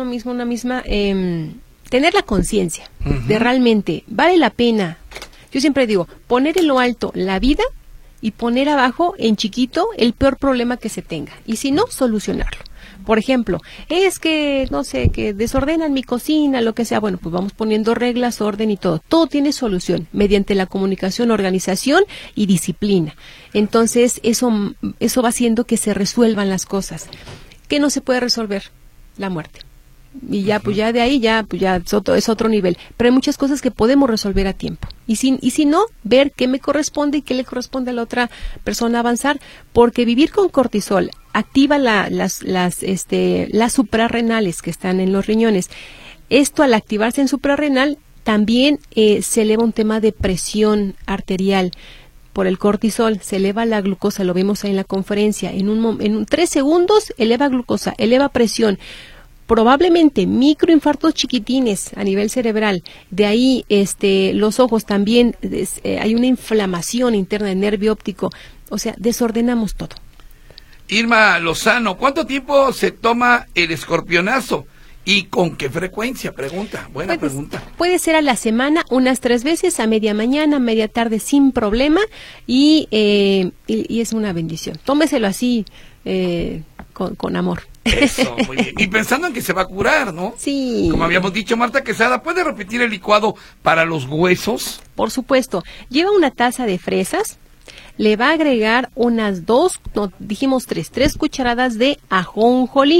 la conciencia de realmente, vale la pena. Yo siempre digo, poner en lo alto la vida y poner abajo en chiquito el peor problema que se tenga. Y si no, solucionarlo. Por ejemplo, es que, no sé, que desordenan mi cocina, lo que sea. Bueno, pues vamos poniendo reglas, orden y todo. Todo tiene solución mediante la comunicación, organización y disciplina. Entonces, eso va haciendo que se resuelvan las cosas. ¿Qué no se puede resolver? La muerte. Y ya, pues ya de ahí, es otro nivel. Pero hay muchas cosas que podemos resolver a tiempo. Y si no, ver qué me corresponde y qué le corresponde a la otra persona avanzar. Porque vivir con cortisol activa las suprarrenales que están en los riñones. Esto, al activarse en suprarrenal, también se eleva un tema de presión arterial. Por el cortisol se eleva la glucosa, lo vemos ahí en la conferencia. En 3 segundos eleva glucosa, eleva presión. Probablemente microinfartos chiquitines a nivel cerebral. De ahí los ojos también, hay una inflamación interna del nervio óptico. O sea, desordenamos todo. Irma Lozano, ¿cuánto tiempo se toma el escorpionazo? ¿Y con qué frecuencia? Pregunta, pregunta. Puede ser a la semana, unas 3 veces, a media mañana, media tarde, sin problema, y es una bendición. Tómeselo así, con amor. Eso, muy bien. Y pensando en que se va a curar, ¿no? Sí. Como habíamos dicho, Marta Quesada, ¿puede repetir el licuado para los huesos? Por supuesto. Lleva una taza de fresas, le va a agregar unas 3 cucharadas de ajonjolí,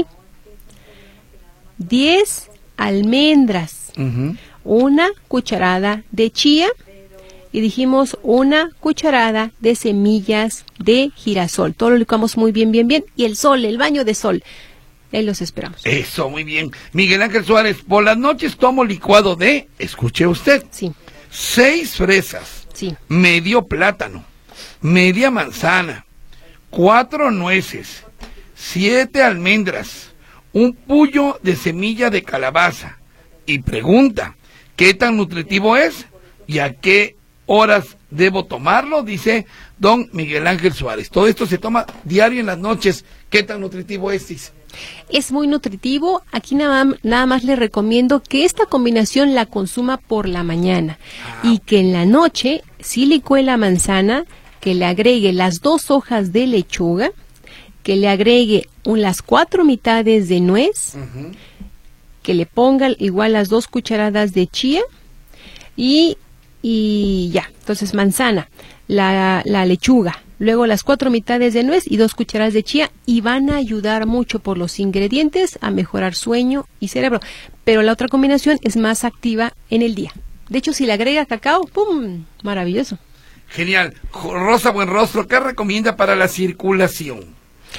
10 almendras, una cucharada de chía y dijimos una cucharada de semillas de girasol. Todo lo licuamos muy bien, y el sol, el baño de sol. Ahí los esperamos. Eso, muy bien. Miguel Ángel Suárez, por las noches tomo licuado de, escuche usted, sí, 6 fresas, sí, medio plátano, media manzana, 4 nueces, 7 almendras, un puño de semilla de calabaza. Y pregunta, ¿qué tan nutritivo es? ¿Y a qué horas debo tomarlo? Dice don Miguel Ángel Suárez. Todo esto se toma diario en las noches. ¿Qué tan nutritivo es? Dice. Es muy nutritivo. Aquí nada más le recomiendo que esta combinación la consuma por la mañana y que en la noche, si licúe la manzana, que le agregue las 2 hojas de lechuga, que le agregue las 4 mitades de nuez, que le ponga igual las 2 cucharadas de chía y ya. Entonces, manzana, la lechuga, luego las 4 mitades de nuez y 2 cucharadas de chía, y van a ayudar mucho por los ingredientes a mejorar sueño y cerebro. Pero la otra combinación es más activa en el día. De hecho, si le agrega cacao, ¡pum!, maravilloso. Genial. Rosa Buenrostro, ¿qué recomienda para la circulación?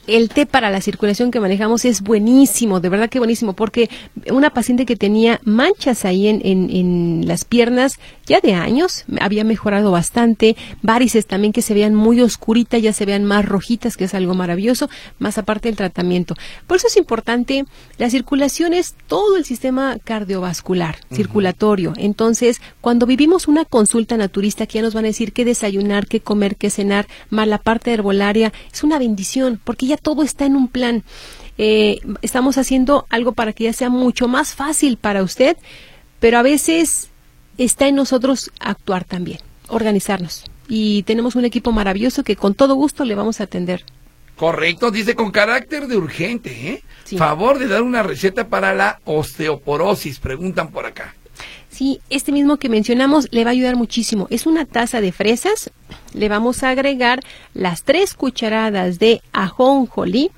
el té para la circulación que manejamos es buenísimo, de verdad que buenísimo, porque una paciente que tenía manchas ahí en las piernas ya de años, había mejorado bastante, varices también que se veían muy oscuritas, ya se vean más rojitas, que es algo maravilloso, más aparte del tratamiento. Por eso es importante, la circulación es todo el sistema cardiovascular, circulatorio. Entonces, cuando vivimos una consulta naturista, que ya nos van a decir qué desayunar, qué comer, qué cenar, más la parte herbolaria, es una bendición, porque ya todo está en un plan. Estamos haciendo algo para que ya sea mucho más fácil para usted, pero a veces está en nosotros actuar también, organizarnos. Y tenemos un equipo maravilloso que con todo gusto le vamos a atender. Correcto, dice con carácter de urgente, ¿eh? Sí. Favor de dar una receta para la osteoporosis, preguntan por acá. Sí, este mismo que mencionamos le va a ayudar muchísimo. Es una taza de fresas, le vamos a agregar las 3 cucharadas de ajonjolí,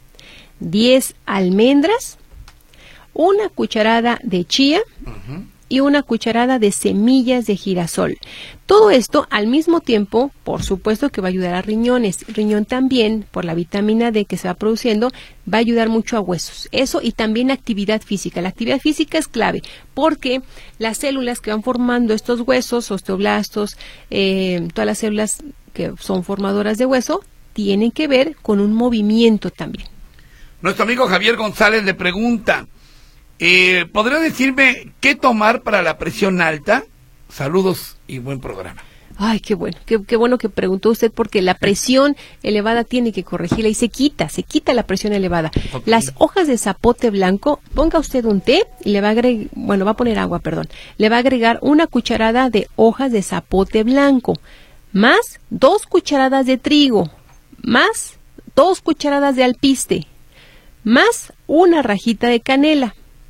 10 almendras, 1 cucharada de chía y 1 cucharada de semillas de girasol. Todo esto al mismo tiempo, por supuesto que va a ayudar a riñones. Riñón también, por la vitamina D que se va produciendo, va a ayudar mucho a huesos. Eso y también actividad física. La actividad física es clave porque las células que van formando estos huesos, osteoblastos, todas las células que son formadoras de hueso, tienen que ver con un movimiento también. Nuestro amigo Javier González le pregunta, ¿podría decirme qué tomar para la presión alta? Saludos y buen programa. Ay, qué bueno que preguntó usted, porque la presión elevada tiene que corregirla y se quita la presión elevada. Okay. Las hojas de zapote blanco, ponga usted un té y le va a agregar, va a poner agua, le va a agregar 1 cucharada de hojas de zapote blanco, más 2 cucharadas de trigo, más 2 cucharadas de alpiste, más 1 rajita de canela,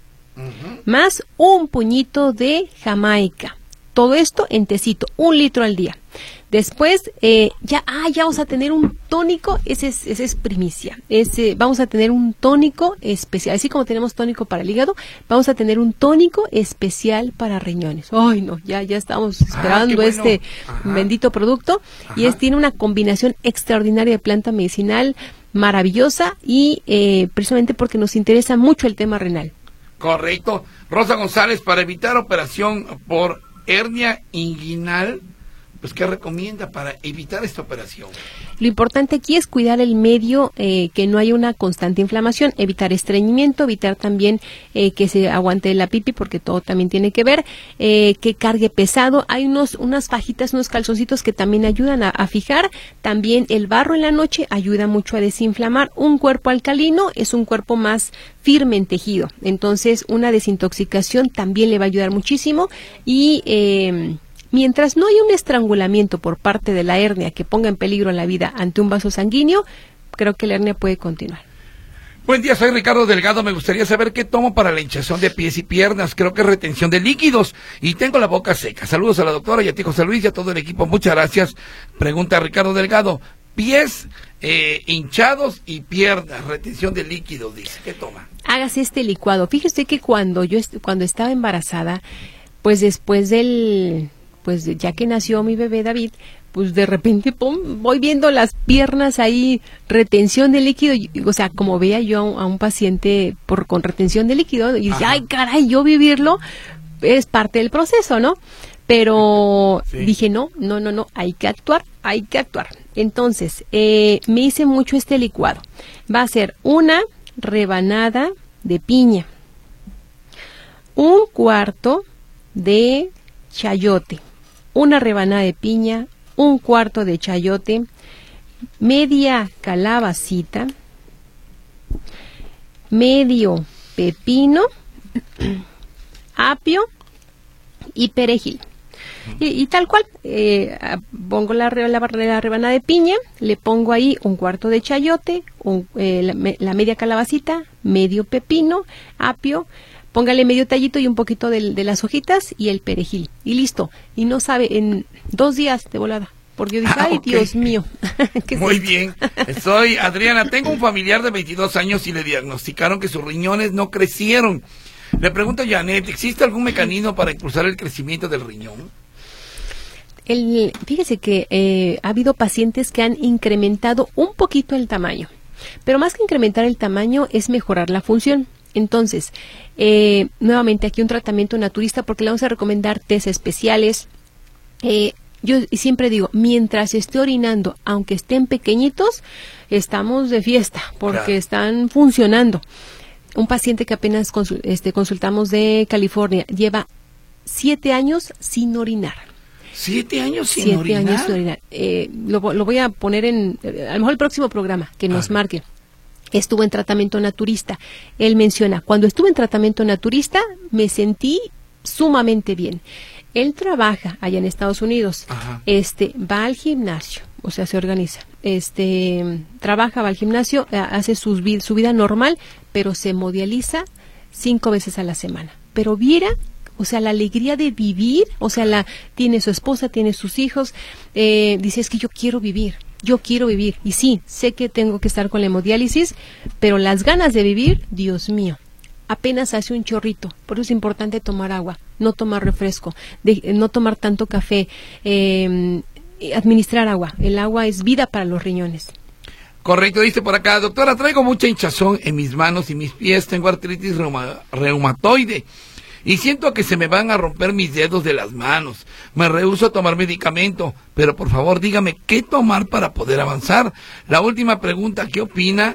más un puñito de jamaica. Todo esto en tecito, 1 litro al día. Después, ya vamos a tener un tónico, ese es primicia. Vamos a tener un tónico especial, así como tenemos tónico para el hígado, vamos a tener un tónico especial para riñones. Ay, no, ya estamos esperando este bendito producto. Y tiene una combinación extraordinaria de planta medicinal, maravillosa, y precisamente porque nos interesa mucho el tema renal. Correcto. Rosa González, para evitar operación por hernia inguinal, pues ¿qué recomienda para evitar esta operación? Lo importante aquí es cuidar el medio, que no haya una constante inflamación, evitar estreñimiento, evitar también que se aguante la pipi, porque todo también tiene que ver, que cargue pesado. Hay unas fajitas, unos calzoncitos que también ayudan a fijar. También el barro en la noche ayuda mucho a desinflamar. Un cuerpo alcalino es un cuerpo más firme en tejido. Entonces, una desintoxicación también le va a ayudar muchísimo. Y mientras no haya un estrangulamiento por parte de la hernia que ponga en peligro la vida ante un vaso sanguíneo, creo que la hernia puede continuar. Buen día, soy Ricardo Delgado. Me gustaría saber qué tomo para la hinchazón de pies y piernas. Creo que es retención de líquidos y tengo la boca seca. Saludos a la doctora y a ti, José Luis, y a todo el equipo. Muchas gracias. Pregunta Ricardo Delgado. Pies hinchados y piernas, retención de líquidos, dice. ¿Qué toma? Hágase este licuado. Fíjese que cuando estaba embarazada, pues después ya que nació mi bebé David, pues de repente voy viendo las piernas ahí, retención de líquido, o sea, como veía yo a un paciente con retención de líquido, y dije, ay caray, yo vivirlo es parte del proceso, ¿no? Pero dije, no, hay que actuar. Entonces, me hice mucho este licuado. Va a ser 1 rebanada de piña, 1/4 de chayote, 1 rebanada de piña, 1/4 de chayote, media calabacita, medio pepino, apio y perejil. Y tal cual, pongo la rebanada de piña, le pongo ahí 1/4 de chayote, la media calabacita, medio pepino, apio, póngale medio tallito y un poquito de las hojitas y el perejil. Y listo. Y no sabe, en 2 días de volada. Porque yo dije, ay, okay. Dios mío. Muy bien. Soy Adriana. Tengo un familiar de 22 años y le diagnosticaron que sus riñones no crecieron. Le pregunto a Janet, ¿existe algún mecanismo para impulsar el crecimiento del riñón? Fíjese que ha habido pacientes que han incrementado un poquito el tamaño. Pero más que incrementar el tamaño es mejorar la función. Entonces, nuevamente aquí un tratamiento naturista porque le vamos a recomendar tés especiales. Yo siempre digo, mientras esté orinando, aunque estén pequeñitos, estamos de fiesta porque están funcionando. Un paciente que apenas consultamos de California lleva 7 años sin orinar. 7 años sin orinar. 7 años sin orinar. Lo voy a poner a lo mejor el próximo programa que nos marque. Estuvo en tratamiento naturista. Él menciona, cuando estuve en tratamiento naturista me sentí sumamente bien. Él trabaja allá en Estados Unidos. Ajá. Va al gimnasio, o sea, se organiza. Trabaja, va al gimnasio, hace su vida normal, pero se modializa 5 veces a la semana. Pero viera, o sea, la alegría de vivir, o sea, tiene su esposa, tiene sus hijos, dice, es que yo quiero vivir. Y sí, sé que tengo que estar con la hemodiálisis, pero las ganas de vivir, Dios mío, apenas hace un chorrito. Por eso es importante tomar agua, no tomar refresco, no tomar tanto café, administrar agua. El agua es vida para los riñones. Correcto, dice por acá, doctora, traigo mucha hinchazón en mis manos y mis pies, tengo artritis reumatoide. Y siento que se me van a romper mis dedos de las manos. Me rehúso a tomar medicamento, pero por favor dígame qué tomar para poder avanzar. La última pregunta, ¿qué opina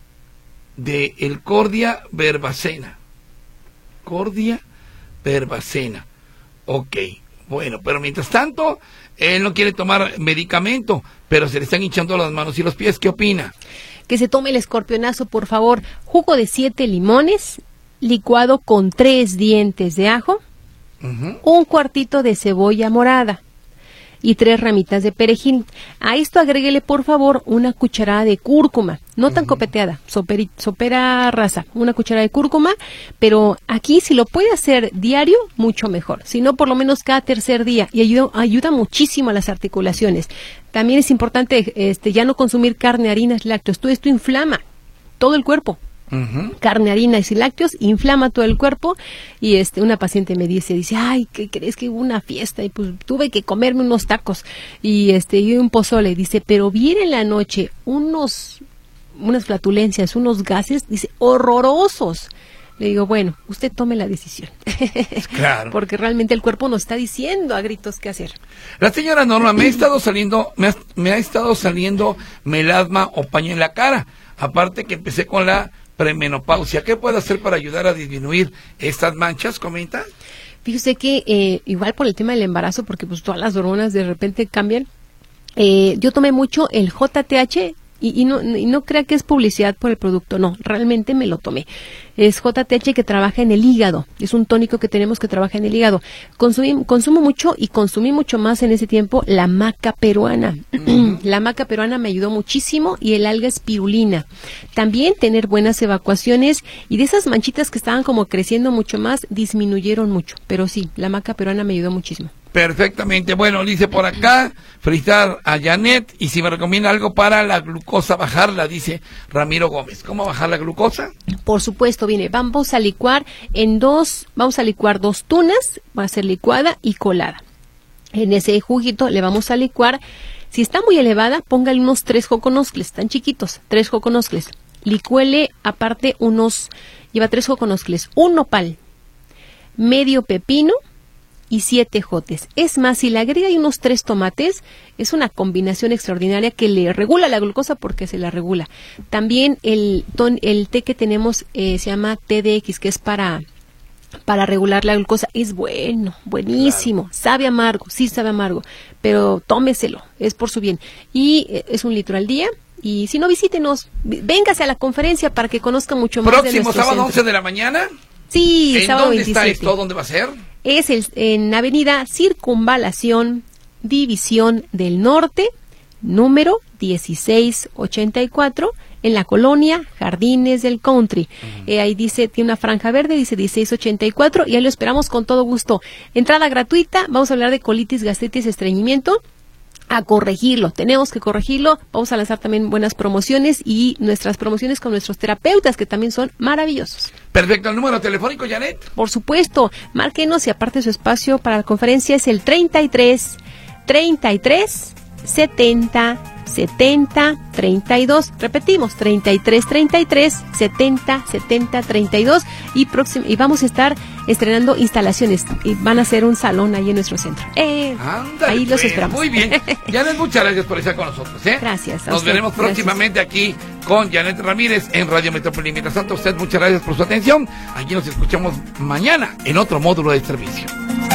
de el Cordia verbacena? Cordia verbacena. Ok, bueno, pero mientras tanto, él no quiere tomar medicamento, pero se le están hinchando las manos y los pies. ¿Qué opina? Que se tome el escorpionazo, por favor. Jugo de 7 limones. Licuado con 3 dientes de ajo, un cuartito de cebolla morada y 3 ramitas de perejil. A esto agréguele, por favor, una cucharada de cúrcuma, no tan copeteada, sopera rasa, una cucharada de cúrcuma, pero aquí si lo puede hacer diario, mucho mejor, si no por lo menos cada tercer día, y ayuda muchísimo a las articulaciones. También es importante ya no consumir carne, harinas, lácteos, todo esto inflama todo el cuerpo. Carne, harinas y lácteos inflama todo el cuerpo. Y una paciente me dice, ay, ¿qué crees que hubo una fiesta? Y pues tuve que comerme unos tacos y un pozole. Dice, pero viene en la noche unas flatulencias, unos gases, dice, horrorosos. Le digo, bueno, usted tome la decisión. Claro. Porque realmente el cuerpo nos está diciendo a gritos qué hacer. La señora Norma, me ha estado saliendo melasma o paño en la cara. Aparte que empecé con la premenopausia. ¿Qué puedo hacer para ayudar a disminuir estas manchas? ¿Comenta? Fíjese que igual por el tema del embarazo, porque pues todas las hormonas de repente cambian. Yo tomé mucho el JTH y no crea que es publicidad por el producto, no, realmente me lo tomé. Es JTH que trabaja en el hígado, es un tónico que tenemos que trabaja en el hígado. Consumo mucho y consumí mucho más en ese tiempo la maca peruana. La maca peruana me ayudó muchísimo y el alga espirulina. También tener buenas evacuaciones y de esas manchitas que estaban como creciendo mucho más, disminuyeron mucho. Pero sí, la maca peruana me ayudó muchísimo. Perfectamente. Bueno, dice por acá, felicitar a Janet, y si me recomienda algo para la glucosa, bajarla, dice Ramiro Gómez. ¿Cómo bajar la glucosa? Por supuesto, vamos a licuar 2 tunas, va a ser licuada y colada. En ese juguito le vamos a licuar, si está muy elevada, póngale unos 3 joconoscles, tan chiquitos, 3 joconoscles. Licuele aparte lleva 3 joconoscles, un nopal, medio pepino, y 7 ejotes. Es más, si le agrega ahí unos 3 tomates, es una combinación extraordinaria que le regula la glucosa porque se la regula. También el té que tenemos se llama TDX, que es para regular la glucosa. Es buenísimo. Claro. Sabe amargo, sí sabe amargo, pero tómeselo, es por su bien. Y es 1 litro al día. Y si no, visítenos, véngase a la conferencia para que conozca mucho más de nuestro Próximo sábado, centro. 11 de la mañana. Sí, sábado 27. ¿Dónde está esto? ¿Dónde va a ser? Es en Avenida Circunvalación, División del Norte, número 1684, en la colonia Jardines del Country. Ahí dice, tiene una franja verde, dice 1684, y ahí lo esperamos con todo gusto. Entrada gratuita, vamos a hablar de colitis, gastritis, estreñimiento. A corregirlo, tenemos que corregirlo. Vamos a lanzar también buenas promociones y nuestras promociones con nuestros terapeutas, que también son maravillosos. Perfecto, el número telefónico, Janet. Por supuesto, márquenos y aparte su espacio para la conferencia es el 33 70 7032. Repetimos, 3333 7032 y vamos a estar estrenando instalaciones y van a hacer un salón ahí en nuestro centro. Ándale, ahí los esperamos. Muy bien. Janet, muchas gracias por estar con nosotros. Gracias. Nos veremos próximamente aquí con Janet Ramírez en Radio Metrópoli. Mientras tanto, usted muchas gracias por su atención. Aquí nos escuchamos mañana en otro módulo de servicio.